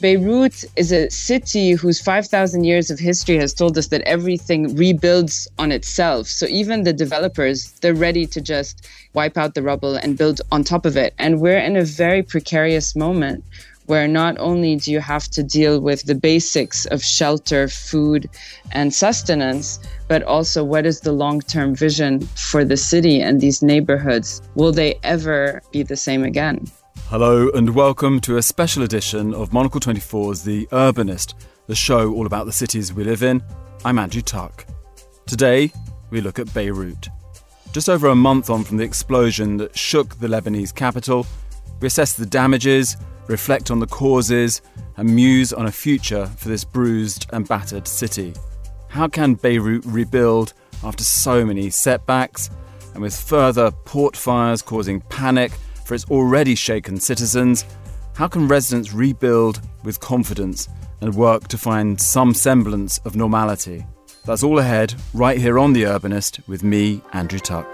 Beirut is a city whose 5,000 years of history has told us that everything rebuilds on itself. So even the developers, they're ready to just wipe out the rubble and build on top of it. And we're in a very precarious moment where not only do you have to deal with the basics of shelter, food, and sustenance, but also what is the long-term vision for the city and these neighborhoods? Will they ever be the same again? Hello and welcome to a special edition of Monocle 24's The Urbanist, the show all about the cities we live in. I'm Andrew Tuck. Today, we look at Beirut. Just over a month on from the explosion that shook the Lebanese capital, we assess the damages, reflect on the causes, and muse on a future for this bruised and battered city. How can Beirut rebuild after so many setbacks, and with further port fires causing panic for its already shaken citizens? How can residents rebuild with confidence and work to find some semblance of normality? That's all ahead, right here on The Urbanist, with me, Andrew Tuck.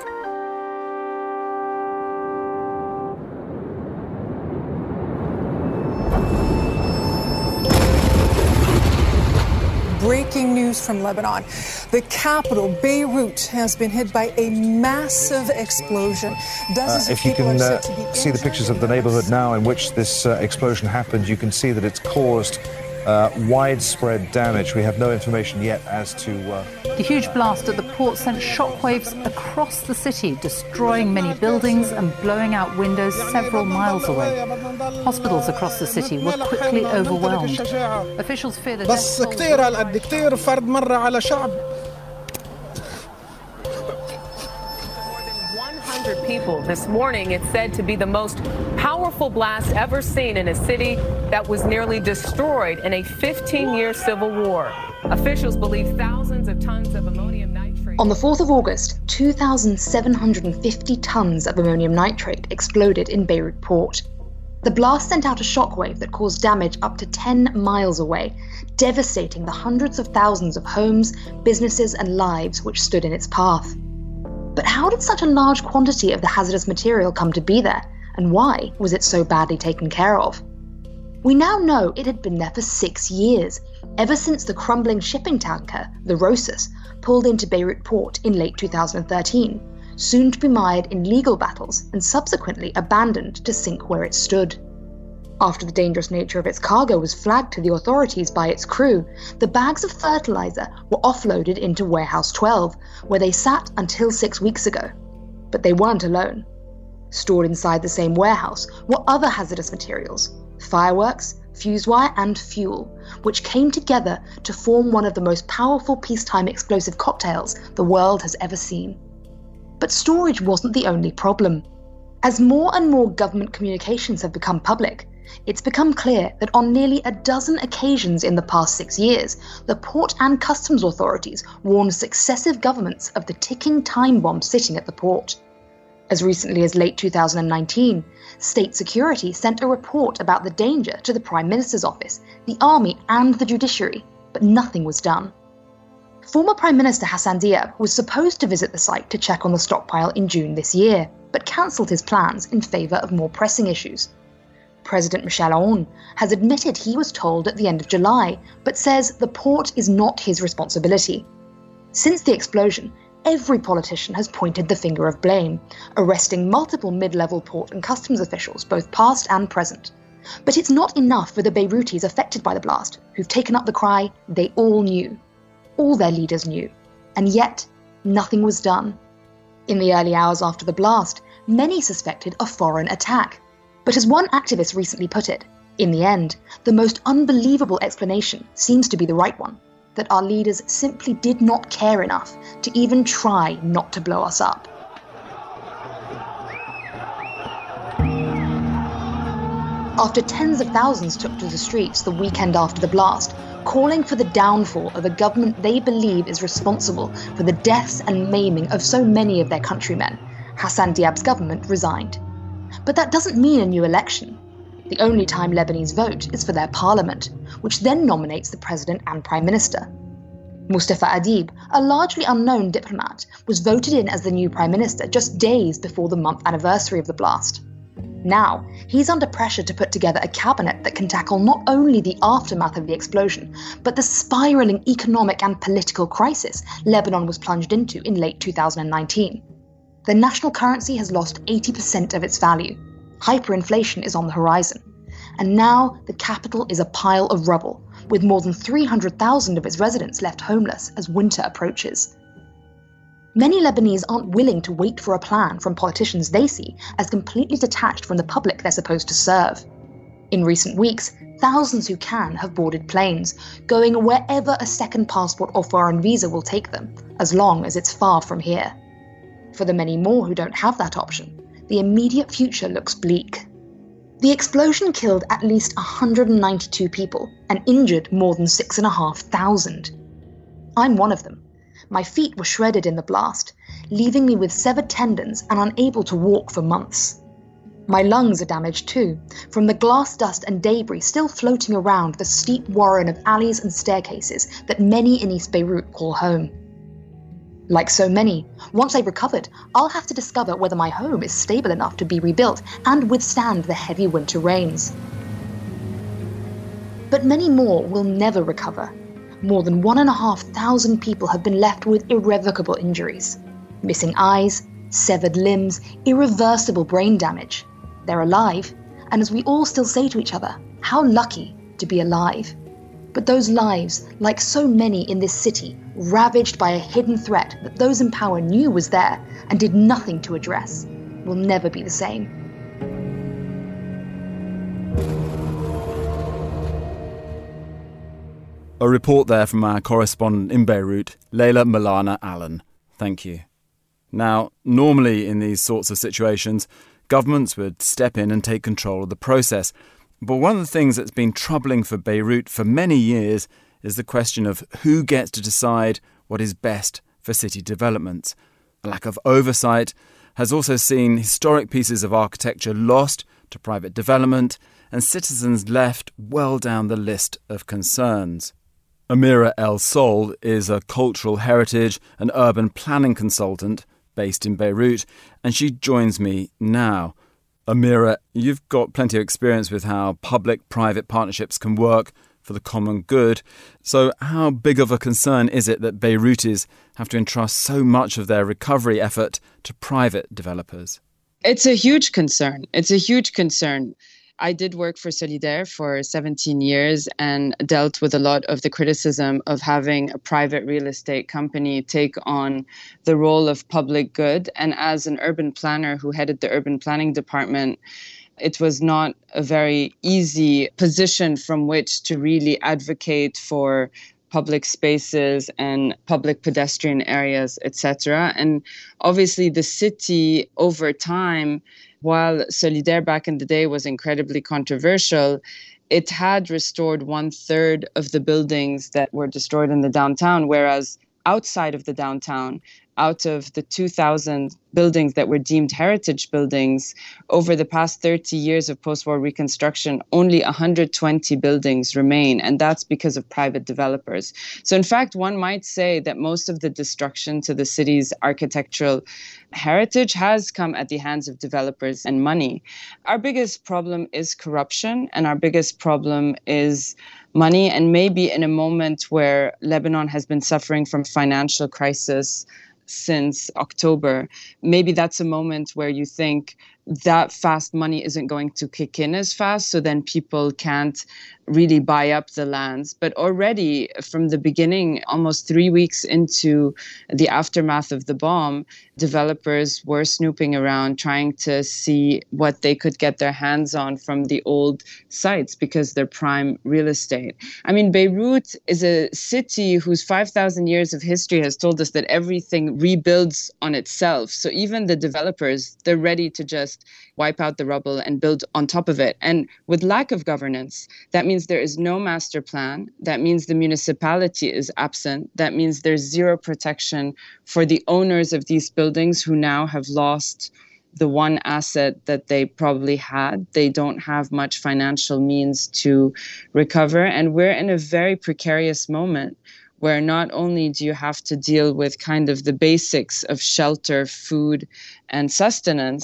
Breaking news from Lebanon. The capital, Beirut, has been hit by a massive explosion. Dozens of people are said to be injured. See the pictures of the neighborhood now in which this explosion happened. You can see that it's caused widespread damage. We have no information yet as to... The huge blast at the port sent shockwaves across the city, destroying many buildings and blowing out windows several miles away. Hospitals across the city were quickly overwhelmed. Officials fear that... people. This morning, it's said to be the most powerful blast ever seen in a city that was nearly destroyed in a 15-year civil war. Officials believe thousands of tons of ammonium nitrate... On the 4th of August, 2,750 tons of ammonium nitrate exploded in Beirut port. The blast sent out a shockwave that caused damage up to 10 miles away, devastating the hundreds of thousands of homes, businesses, and lives which stood in its path. But how did such a large quantity of the hazardous material come to be there, and why was it so badly taken care of? We now know it had been there for 6 years, ever since the crumbling shipping tanker, the Rosas, pulled into Beirut port in late 2013, soon to be mired in legal battles and subsequently abandoned to sink where it stood. After the dangerous nature of its cargo was flagged to the authorities by its crew, the bags of fertilizer were offloaded into Warehouse 12, where they sat until 6 weeks ago. But they weren't alone. Stored inside the same warehouse were other hazardous materials, fireworks, fuse wire, and fuel, which came together to form one of the most powerful peacetime explosive cocktails the world has ever seen. But storage wasn't the only problem. As more and more government communications have become public, it's become clear that on nearly a dozen occasions in the past 6 years, the port and customs authorities warned successive governments of the ticking time bomb sitting at the port. As recently as late 2019, state security sent a report about the danger to the Prime Minister's office, the army, and the judiciary, but nothing was done. Former Prime Minister Hassan Diab was supposed to visit the site to check on the stockpile in June this year, but cancelled his plans in favour of more pressing issues. President Michel Aoun has admitted he was told at the end of July, but says the port is not his responsibility. Since the explosion, every politician has pointed the finger of blame, arresting multiple mid-level port and customs officials, both past and present. But it's not enough for the Beirutis affected by the blast, who've taken up the cry they all knew. All their leaders knew. And yet, nothing was done. In the early hours after the blast, many suspected a foreign attack. But as one activist recently put it, in the end, the most unbelievable explanation seems to be the right one, that our leaders simply did not care enough to even try not to blow us up. After tens of thousands took to the streets the weekend after the blast, calling for the downfall of a government they believe is responsible for the deaths and maiming of so many of their countrymen, Hassan Diab's government resigned. But that doesn't mean a new election. The only time Lebanese vote is for their parliament, which then nominates the president and prime minister. Mustafa Adib, a largely unknown diplomat, was voted in as the new prime minister just days before the month anniversary of the blast. Now, he's under pressure to put together a cabinet that can tackle not only the aftermath of the explosion, but the spiraling economic and political crisis Lebanon was plunged into in late 2019. The national currency has lost 80% of its value. Hyperinflation is on the horizon. And now the capital is a pile of rubble, with more than 300,000 of its residents left homeless as winter approaches. Many Lebanese aren't willing to wait for a plan from politicians they see as completely detached from the public they're supposed to serve. In recent weeks, thousands who can have boarded planes, going wherever a second passport or foreign visa will take them, as long as it's far from here. For the many more who don't have that option, the immediate future looks bleak. The explosion killed at least 192 people and injured more than 6,500. I'm one of them. My feet were shredded in the blast, leaving me with severed tendons and unable to walk for months. My lungs are damaged too, from the glass dust and debris still floating around the steep warren of alleys and staircases that many in East Beirut call home. Like so many, once I've recovered, I'll have to discover whether my home is stable enough to be rebuilt and withstand the heavy winter rains. But many more will never recover. More than 1,500 people have been left with irrevocable injuries. Missing eyes, severed limbs, irreversible brain damage. They're alive, and as we all still say to each other, how lucky to be alive. But those lives, like so many in this city, ravaged by a hidden threat that those in power knew was there and did nothing to address, will never be the same. A report there from our correspondent in Beirut, Leila Milana Allen. Thank you. Now, normally in these sorts of situations, governments would step in and take control of the process. But one of the things that's been troubling for Beirut for many years is the question of who gets to decide what is best for city developments. A lack of oversight has also seen historic pieces of architecture lost to private development and citizens left well down the list of concerns. Amira El Sol is a cultural heritage and urban planning consultant based in Beirut, and she joins me now. Amira, you've got plenty of experience with how public-private partnerships can work for the common good. So how big of a concern is it that Beirutis have to entrust so much of their recovery effort to private developers? It's a huge concern. I did work for Solidaire for 17 years and dealt with a lot of the criticism of having a private real estate company take on the role of public good. And as an urban planner who headed the urban planning department, it was not a very easy position from which to really advocate for public spaces and public pedestrian areas, etc. And obviously the city over time, while Solidaire back in the day was incredibly controversial, it had restored 1/3 of the buildings that were destroyed in the downtown, whereas outside of the downtown, out of the 2,000 buildings that were deemed heritage buildings, over the past 30 years of post-war reconstruction, only 120 buildings remain, and that's because of private developers. So in fact, one might say that most of the destruction to the city's architectural heritage has come at the hands of developers and money. Our biggest problem is corruption, and our biggest problem is money. And maybe in a moment where Lebanon has been suffering from financial crisis since October, maybe that's a moment where you think that fast money isn't going to kick in as fast, so then people can't really buy up the lands. But already from the beginning, almost 3 weeks into the aftermath of the bomb, developers were snooping around trying to see what they could get their hands on from the old sites because they're prime real estate. I mean, Beirut is a city whose 5,000 years of history has told us that everything rebuilds on itself. So even the developers, they're ready to just wipe out the rubble and build on top of it. And with lack of governance, that means there is no master plan. That means the municipality is absent. That means there's zero protection for the owners of these buildings who now have lost the one asset that they probably had. They don't have much financial means to recover. And we're in a very precarious moment where not only do you have to deal with kind of the basics of shelter, food, and sustenance,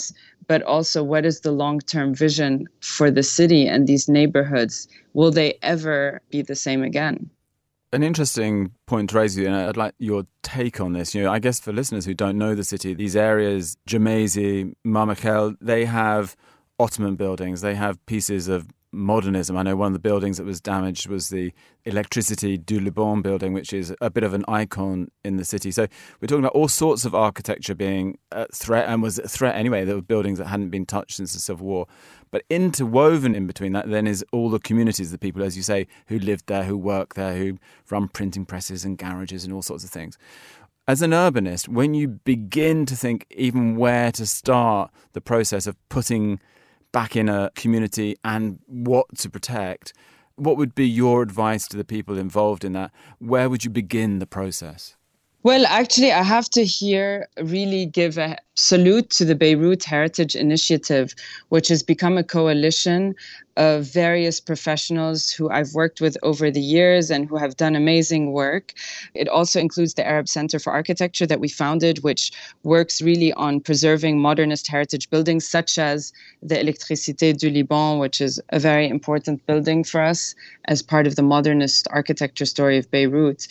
but also what is the long-term vision for the city and these neighborhoods? Will they ever be the same again? An interesting point to raise, and I'd like your take on this. I guess for listeners who don't know the city, these areas, Gemmayzeh, Marmakhel, they have Ottoman buildings. They have pieces of modernism. I know one of the buildings that was damaged was the Electricité du Liban building, which is a bit of an icon in the city. So we're talking about all sorts of architecture being a threat, and was a threat anyway. There were buildings that hadn't been touched since the Civil War. But interwoven in between that then is all the communities, the people, as you say, who lived there, who work there, who run printing presses and garages and all sorts of things. As an urbanist, when you begin to think even where to start the process of putting back in a community and what to protect, what would be your advice to the people involved in that? Where would you begin the process? Well, actually, I have to here really give a salute to the Beirut Heritage Initiative, which has become a coalition of various professionals who I've worked with over the years and who have done amazing work. It also includes the Arab Center for Architecture that we founded, which works really on preserving modernist heritage buildings, such as the Electricité du Liban, which is a very important building for us as part of the modernist architecture story of Beirut.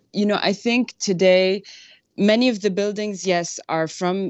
I think today, many of the buildings, yes, are from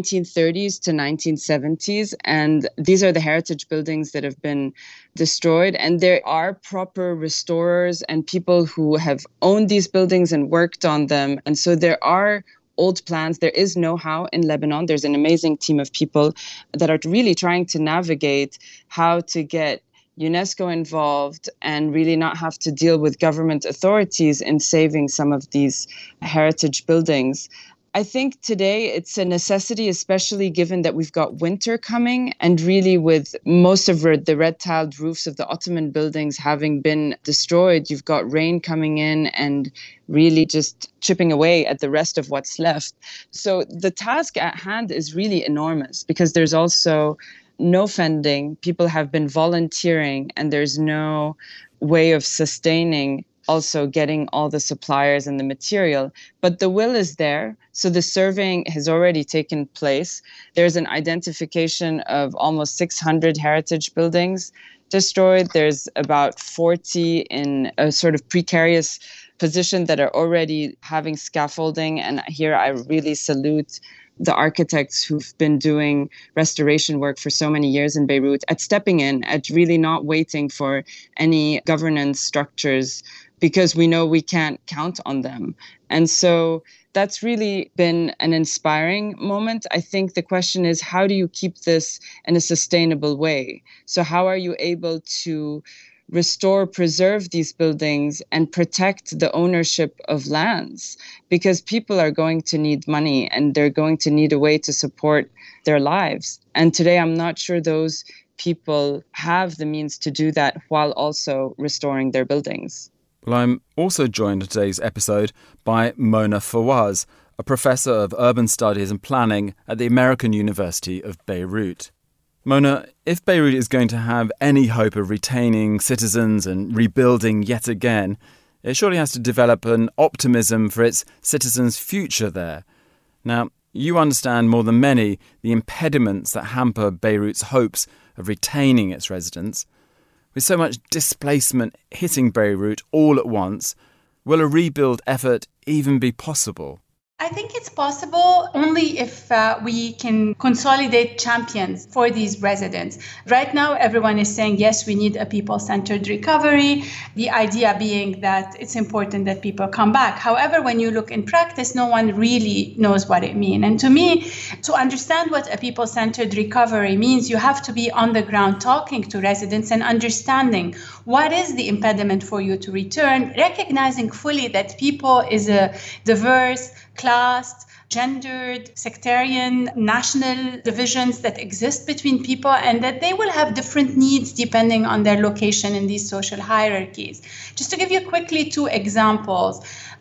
1930s to 1970s, and these are the heritage buildings that have been destroyed. And there are proper restorers and people who have owned these buildings and worked on them. And so there are old plans. There is know-how in Lebanon. There's an amazing team of people that are really trying to navigate how to get UNESCO involved and really not have to deal with government authorities in saving some of these heritage buildings. I think today it's a necessity, especially given that we've got winter coming, and really with most of the red-tiled roofs of the Ottoman buildings having been destroyed, you've got rain coming in and really just chipping away at the rest of what's left. So the task at hand is really enormous because there's also no funding. People have been volunteering, and there's no way of sustaining also getting all the suppliers and the material. But the will is there. So the surveying has already taken place. There's an identification of almost 600 heritage buildings destroyed. There's about 40 in a sort of precarious position that are already having scaffolding. And here I really salute the architects who've been doing restoration work for so many years in Beirut, at stepping in, at really not waiting for any governance structures, because we know we can't count on them. And so that's really been an inspiring moment. I think the question is, how do you keep this in a sustainable way? So how are you able to restore, preserve these buildings and protect the ownership of lands? Because people are going to need money and they're going to need a way to support their lives. And today, I'm not sure those people have the means to do that while also restoring their buildings. Well, I'm also joined in today's episode by Mona Fawaz, a professor of urban studies and planning at the American University of Beirut. Mona, if Beirut is going to have any hope of retaining citizens and rebuilding yet again, it surely has to develop an optimism for its citizens' future there. Now, you understand more than many the impediments that hamper Beirut's hopes of retaining its residents. With so much displacement hitting Beirut all at once, will a rebuild effort even be possible? I think it's possible only if we can consolidate champions for these residents. Right now, everyone is saying, yes, we need a people-centered recovery, the idea being that it's important that people come back. However, when you look in practice, no one really knows what it means. And to me, to understand what a people-centered recovery means, you have to be on the ground talking to residents and understanding what is the impediment for you to return, recognizing fully that people is a diverse, classed, gendered, sectarian, national divisions that exist between people, and that they will have different needs depending on their location in these social hierarchies. Just to give you quickly two examples.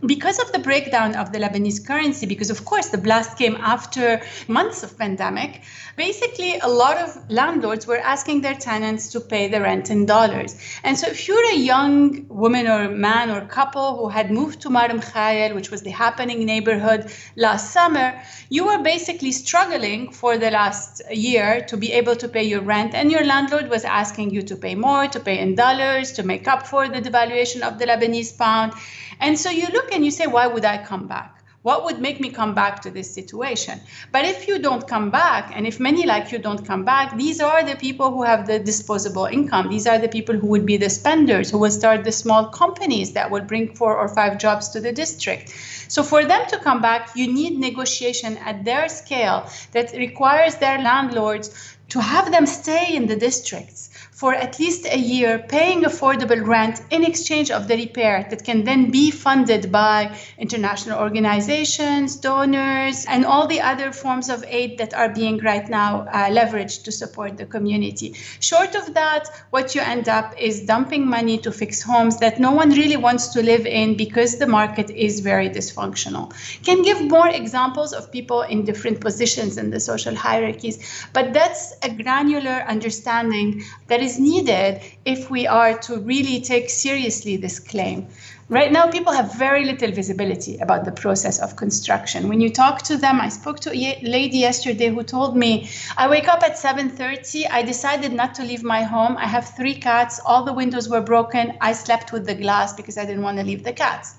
because of the breakdown of the Lebanese currency, because of course the blast came after months of pandemic, basically a lot of landlords were asking their tenants to pay the rent in dollars. And so if you're a young woman or man or couple who had moved to Mar Mikhael, which was the happening neighborhood last summer, you were basically struggling for the last year to be able to pay your rent, and your landlord was asking you to pay more, to pay in dollars, to make up for the devaluation of the Lebanese pound. And so you look and you say, why would I come back? What would make me come back to this situation? But if you don't come back, and if many like you don't come back, these are the people who have the disposable income. These are the people who would be the spenders, who will start the small companies that will bring 4 or 5 jobs to the district. So for them to come back, you need negotiation at their scale that requires their landlords to have them stay in the districts for at least a year, paying affordable rent in exchange of the repair that can then be funded by international organizations, donors, and all the other forms of aid that are being right now leveraged to support the community. Short of that, what you end up is dumping money to fix homes that no one really wants to live in because the market is very dysfunctional. Can give more examples of people in different positions in the social hierarchies, but that's a granular understanding that is needed if we are to really take seriously this claim. Right now, people have very little visibility about the process of construction. When you talk to them, I spoke to a lady yesterday who told me, I wake up at 7:30, I decided not to leave my home. I have 3 cats, all the windows were broken. I slept with the glass because I didn't want to leave the cats.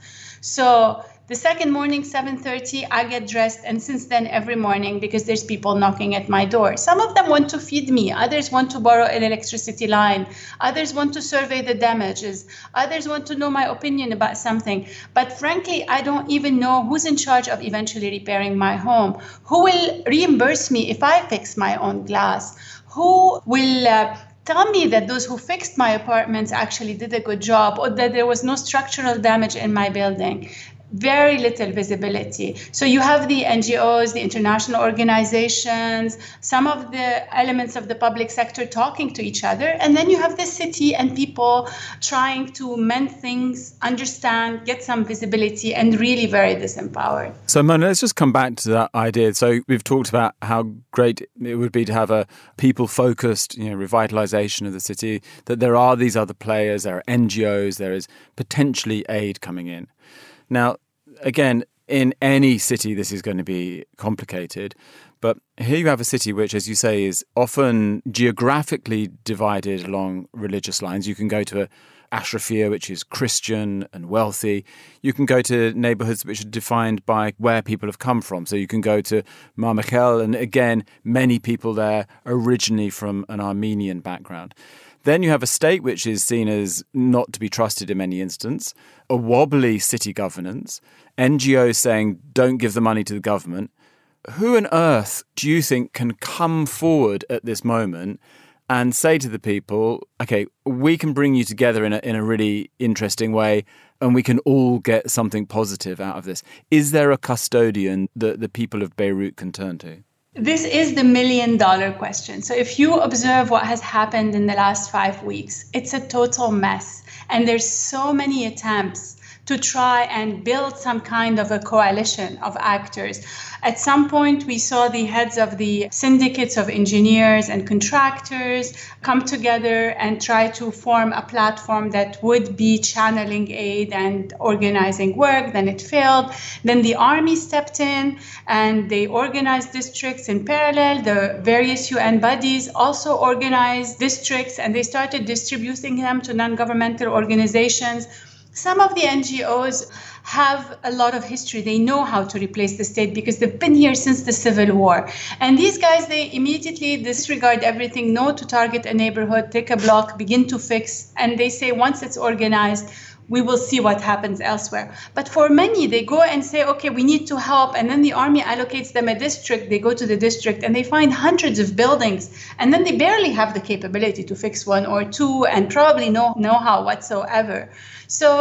So the second morning, 7:30, I get dressed, and since then, every morning, because there's people knocking at my door. Some of them want to feed me, others want to borrow an electricity line, others want to survey the damages, others want to know my opinion about something. But frankly, I don't even know who's in charge of eventually repairing my home, who will reimburse me if I fix my own glass, who will tell me that those who fixed my apartments actually did a good job, or that there was no structural damage in my building. Very little visibility. So you have the NGOs, the international organizations, some of the elements of the public sector talking to each other, and then you have the city and people trying to mend things, understand, get some visibility, and really very disempowered. So Mona, let's just come back to that idea. So we've talked about how great it would be to have a people-focused, revitalization of the city, that there are these other players, there are NGOs, there is potentially aid coming in. Now, again, in any city, this is going to be complicated. But here you have a city which, as you say, is often geographically divided along religious lines. You can go to Ashrafia, which is Christian and wealthy. You can go to neighborhoods which are defined by where people have come from. So you can go to Mar Mikhael, and again, many people there originally from an Armenian background. Then you have a state which is seen as not to be trusted in many instances, a wobbly city governance, NGOs saying don't give the money to the government. Who on earth do you think can come forward at this moment and say to the people, okay, we can bring you together in a really interesting way and we can all get something positive out of this? Is there a custodian that the people of Beirut can turn to? This is the million-dollar question. So if you observe what has happened in the last 5 weeks, it's a total mess. And there's so many attempts to try and build some kind of a coalition of actors. At some point, we saw the heads of the syndicates of engineers and contractors come together and try to form a platform that would be channeling aid and organizing work. Then it failed. Then the army stepped in and they organized districts in parallel. The various UN bodies also organized districts and they started distributing them to non-governmental organizations. Some of the NGOs have a lot of history. They know how to replace the state because they've been here since the Civil War. And these guys, they immediately disregard everything, know to target a neighborhood, take a block, begin to fix. And they say once it's organized, we will see what happens elsewhere. But for many, they go and say, okay, we need to help. And then the army allocates them a district. They go to the district and they find hundreds of buildings. And then they barely have the capability to fix 1 or 2 and probably no know-how whatsoever. So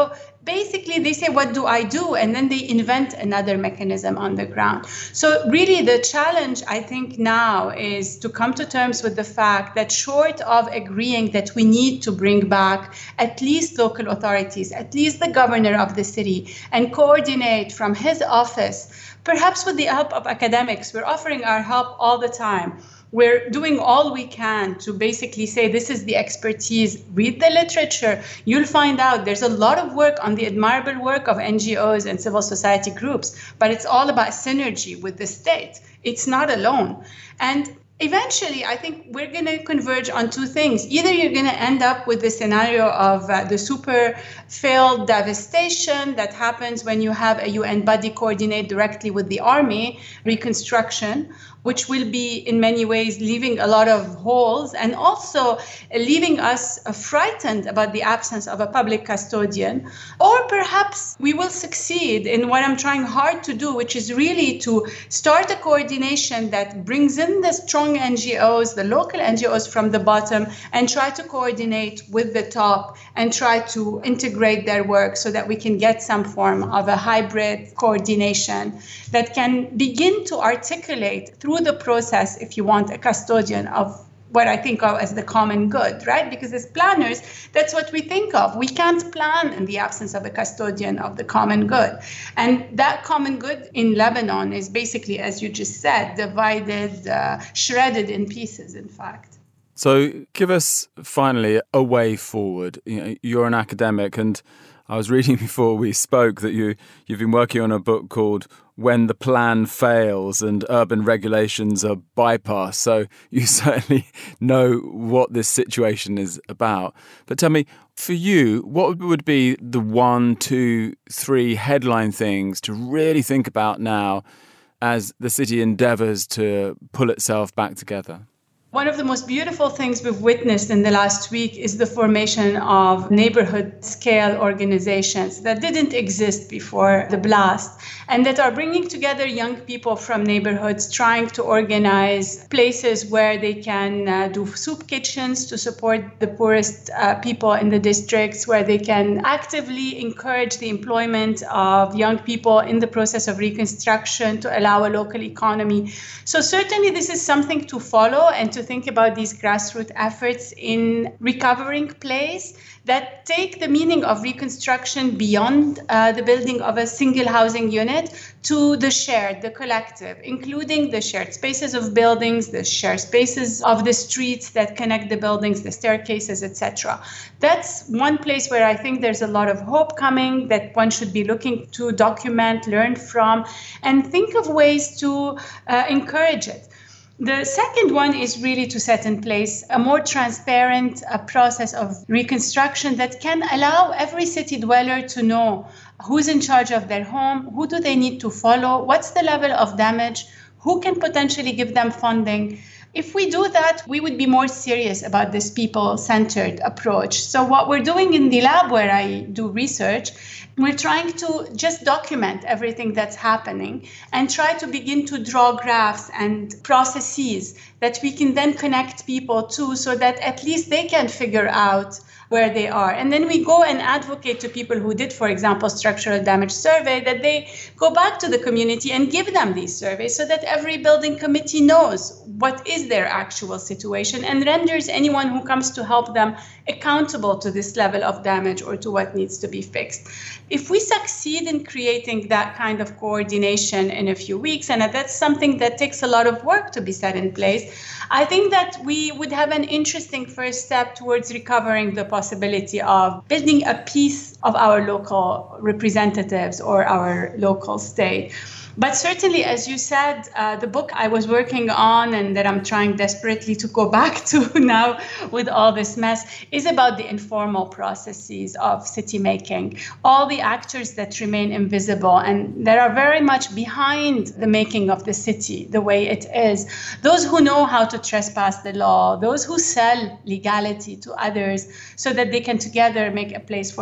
basically they say, what do I do? And then they invent another mechanism on the ground. So really the challenge, I think, now is to come to terms with the fact that short of agreeing that we need to bring back at least local authorities, at least the governor of the city, and coordinate from his office, perhaps with the help of academics. We're offering our help all the time. We're doing all we can to basically say this is the expertise. Read the literature. You'll find out there's a lot of work on the admirable work of NGOs and civil society groups, but it's all about synergy with the state. It's not alone. And eventually, I think we're going to converge on two things. Either you're going to end up with the scenario of the super failed devastation that happens when you have a UN body coordinate directly with the army, reconstruction, which will be in many ways leaving a lot of holes and also leaving us frightened about the absence of a public custodian. Or perhaps we will succeed in what I'm trying hard to do, which is really to start a coordination that brings in the strong NGOs, the local NGOs from the bottom, and try to coordinate with the top and try to integrate their work so that we can get some form of a hybrid coordination that can begin to articulate through the process, if you want, a custodian of what I think of as the common good, right? Because as planners, that's what we think of. We can't plan in the absence of a custodian of the common good. And that common good in Lebanon is basically, as you just said, divided, shredded in pieces, in fact. So give us, finally, a way forward. You're an academic, and I was reading before we spoke that you've been working on a book called When the Plan Fails and Urban Regulations Are Bypassed. So you certainly know what this situation is about. But tell me, for you, what would be the 1, 2, 3 headline things to really think about now as the city endeavours to pull itself back together? One of the most beautiful things we've witnessed in the last week is the formation of neighborhood-scale organizations that didn't exist before the blast and that are bringing together young people from neighborhoods, trying to organize places where they can do soup kitchens to support the poorest people in the districts, where they can actively encourage the employment of young people in the process of reconstruction to allow a local economy. So certainly this is something to follow and to think about these grassroots efforts in recovering place that take the meaning of reconstruction beyond the building of a single housing unit to the shared, the collective, including the shared spaces of buildings, the shared spaces of the streets that connect the buildings, the staircases, etc. That's one place where I think there's a lot of hope coming that one should be looking to document, learn from, and think of ways to encourage it. The second one is really to set in place a more transparent process of reconstruction that can allow every city dweller to know who's in charge of their home, who do they need to follow, what's the level of damage, who can potentially give them funding. If we do that, we would be more serious about this people-centered approach. So what we're doing in the lab where I do research, we're trying to just document everything that's happening and try to begin to draw graphs and processes that we can then connect people to so that at least they can figure out where they are. And then we go and advocate to people who did, for example, structural damage survey, that they go back to the community and give them these surveys so that every building committee knows what is their actual situation and renders anyone who comes to help them accountable to this level of damage or to what needs to be fixed. If we succeed in creating that kind of coordination in a few weeks, and that's something that takes a lot of work to be set in place, I think that we would have an interesting first step towards recovering the possibility of building a piece of our local representatives or our local state. But certainly, as you said, the book I was working on and that I'm trying desperately to go back to now with all this mess is about the informal processes of city making, all the actors that remain invisible and that are very much behind the making of the city the way it is. Those who know how to trespass the law, those who sell legality to others so that they can together make a place for themselves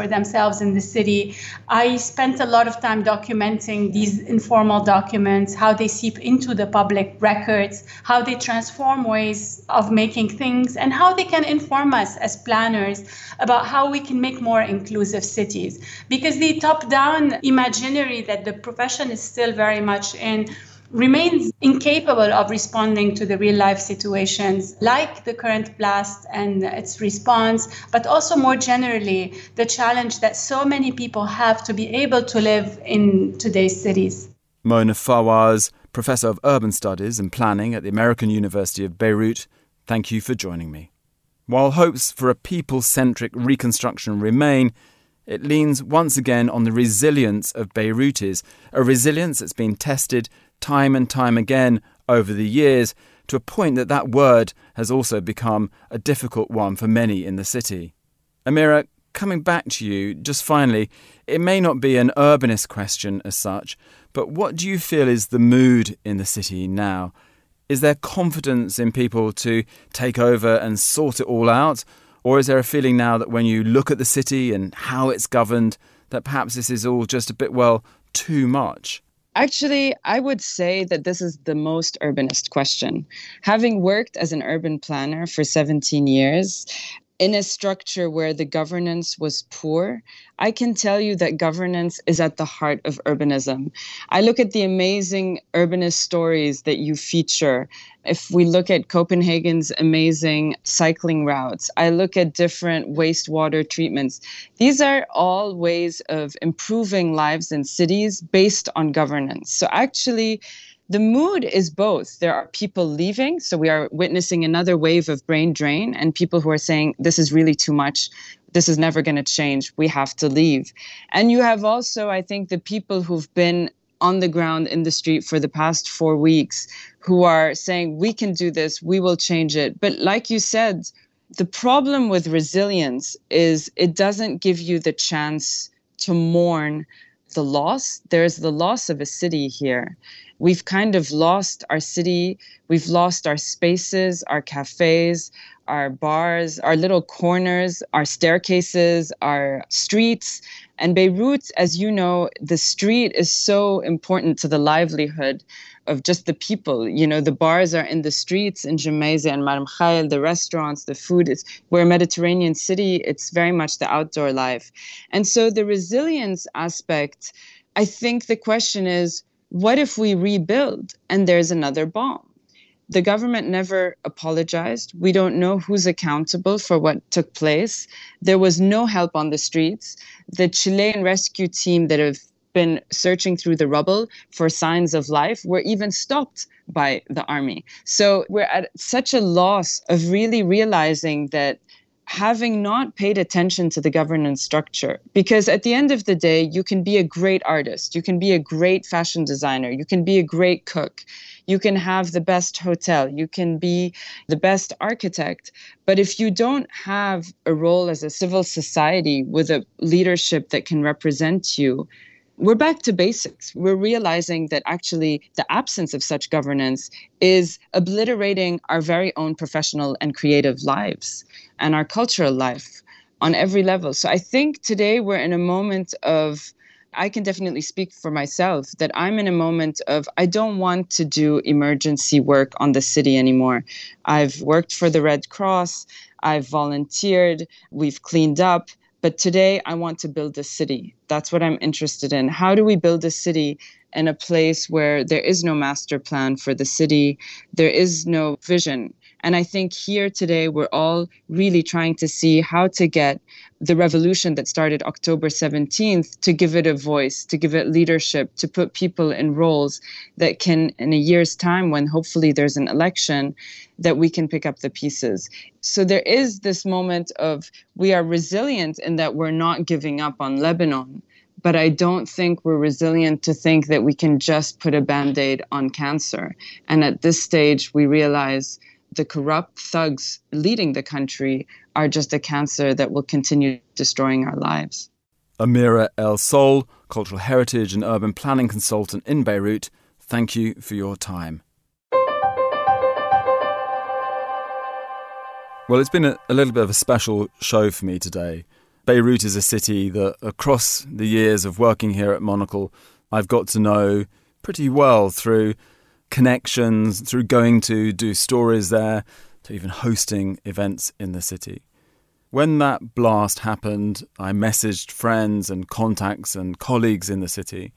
themselves in the city. I spent a lot of time documenting these informal documents, how they seep into the public records, how they transform ways of making things, and how they can inform us as planners about how we can make more inclusive cities. Because the top-down imaginary that the profession is still very much in remains incapable of responding to the real-life situations like the current blast and its response, but also more generally, the challenge that so many people have to be able to live in today's cities. Mona Fawaz, Professor of Urban Studies and Planning at the American University of Beirut, thank you for joining me. While hopes for a people-centric reconstruction remain, it leans once again on the resilience of Beirutis, a resilience that's been tested time and time again over the years, to a point that word has also become a difficult one for many in the city. Amira, coming back to you, just finally, it may not be an urbanist question as such, but what do you feel is the mood in the city now? Is there confidence in people to take over and sort it all out? Or is there a feeling now that when you look at the city and how it's governed, that perhaps this is all just a bit, too much? Actually, I would say that this is the most urbanist question. Having worked as an urban planner for 17 years, in a structure where the governance was poor, I can tell you that governance is at the heart of urbanism. I look at the amazing urbanist stories that you feature. If we look at Copenhagen's amazing cycling routes, I look at different wastewater treatments. These are all ways of improving lives in cities based on governance. So actually, the mood is both. There are people leaving, so we are witnessing another wave of brain drain, and people who are saying, this is really too much, this is never going to change, we have to leave. And you have also, I think, the people who've been on the ground in the street for the past 4 weeks who are saying, we can do this, we will change it. But like you said, the problem with resilience is it doesn't give you the chance to mourn the loss. There's the loss of a city here. We've kind of lost our city. We've lost our spaces, our cafes, our bars, our little corners, our staircases, our streets. And Beirut, as you know, the street is so important to the livelihood of just the people. You know, the bars are in the streets in Gemmayzeh and Mar Mikhael, the restaurants, the food. We're a Mediterranean city. It's very much the outdoor life. And so the resilience aspect, I think the question is, what if we rebuild and there's another bomb? The government never apologized. We don't know who's accountable for what took place. There was no help on the streets. The Chilean rescue team that have been searching through the rubble for signs of life were even stopped by the army. So we're at such a loss of really realizing that having not paid attention to the governance structure, because at the end of the day, you can be a great artist, you can be a great fashion designer, you can be a great cook, you can have the best hotel, you can be the best architect. But if you don't have a role as a civil society with a leadership that can represent you, we're back to basics. We're realizing that actually the absence of such governance is obliterating our very own professional and creative lives and our cultural life on every level. So I think today we're in a moment of, I can definitely speak for myself, that I'm in a moment of, I don't want to do emergency work on the city anymore. I've worked for the Red Cross, I've volunteered, we've cleaned up. But today I want to build a city. That's what I'm interested in. How do we build a city in a place where there is no master plan for the city? There is no vision. And I think here today, we're all really trying to see how to get the revolution that started October 17th to give it a voice, to give it leadership, to put people in roles that can, in a year's time, when hopefully there's an election, that we can pick up the pieces. So there is this moment of we are resilient in that we're not giving up on Lebanon. But I don't think we're resilient to think that we can just put a Band-Aid on cancer. And at this stage, we realize the corrupt thugs leading the country are just a cancer that will continue destroying our lives. Amira El Sol, cultural heritage and urban planning consultant in Beirut, thank you for your time. Well, it's been a little bit of a special show for me today. Beirut is a city that across the years of working here at Monocle, I've got to know pretty well through connections, through going to do stories there, to even hosting events in the city. When that blast happened, I messaged friends and contacts and colleagues in the city,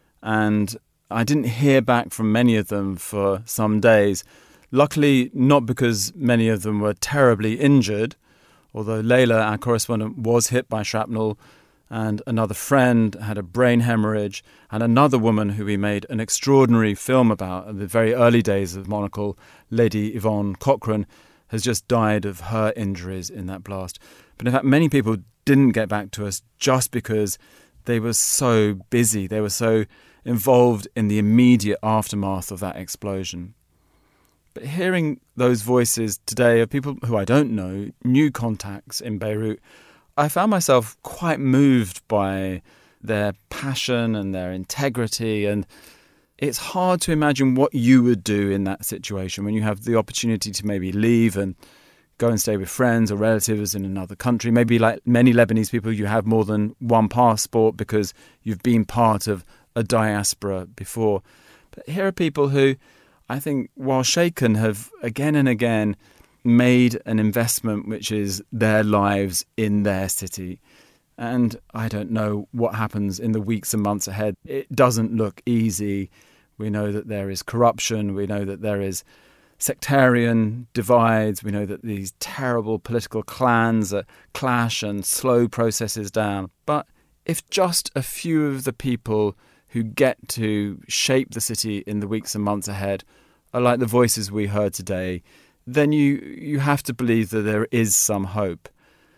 and I didn't hear back from many of them for some days. Luckily, not because many of them were terribly injured, although Layla, our correspondent, was hit by shrapnel, and another friend had a brain hemorrhage, and another woman who we made an extraordinary film about in the very early days of Monocle, Lady Yvonne Cochran, has just died of her injuries in that blast. But in fact, many people didn't get back to us just because they were so busy. They were so involved in the immediate aftermath of that explosion. But hearing those voices today of people who I don't know, new contacts in Beirut, I found myself quite moved by their passion and their integrity, and it's hard to imagine what you would do in that situation when you have the opportunity to maybe leave and go and stay with friends or relatives in another country. Maybe like many Lebanese people, you have more than one passport because you've been part of a diaspora before. But here are people who, I think, while shaken, have again and again made an investment which is their lives in their city. And I don't know what happens in the weeks and months ahead. It doesn't look easy. We know that there is corruption. We know that there is sectarian divides. We know that these terrible political clans clash and slow processes down. But if just a few of the people who get to shape the city in the weeks and months ahead are like the voices we heard today, then you have to believe that there is some hope.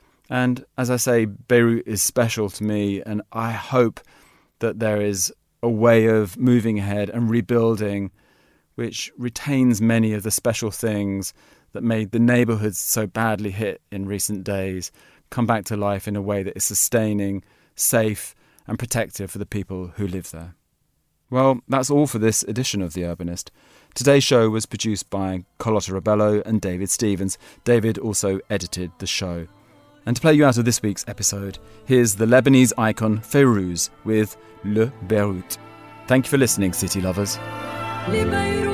And as I say, Beirut is special to me, and I hope that there is a way of moving ahead and rebuilding which retains many of the special things that made the neighbourhoods so badly hit in recent days come back to life in a way that is sustaining, safe and protective for the people who live there. Well, that's all for this edition of The Urbanist. Today's show was produced by Carlotta Rebello and David Stevens. David also edited the show. And to play you out of this week's episode, here's the Lebanese icon Fayrouz with Le Beirut. Thank you for listening, city lovers.